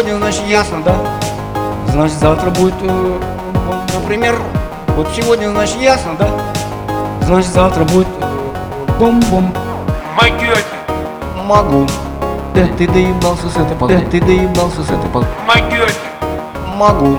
сегодня, значит, ясно, да? Значит, завтра будет, например, вот сегодня, значит, ясно, да? Значит, завтра будет бум-бум. Могете. Могу. Да ты доебался с этой палкой. Да ты доебался с этой палкой. Могете. Могу.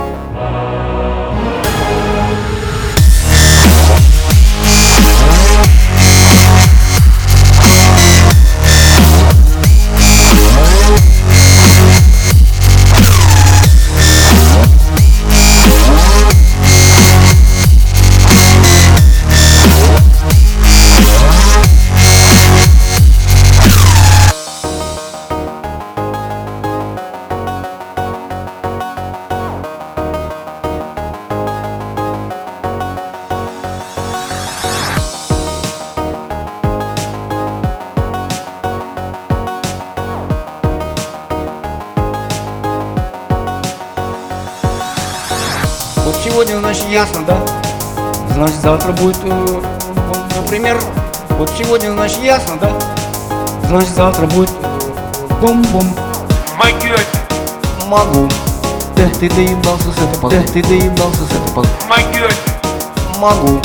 Вот сегодня, значит, ясно, да? Значит, завтра будет, например, вот сегодня, значит, ясно, да? Значит, завтра будет бум-бум. Могете. Могу. Да ты доебался с этой палкой. Да ты доебался с этой палкой. Могете. Могу.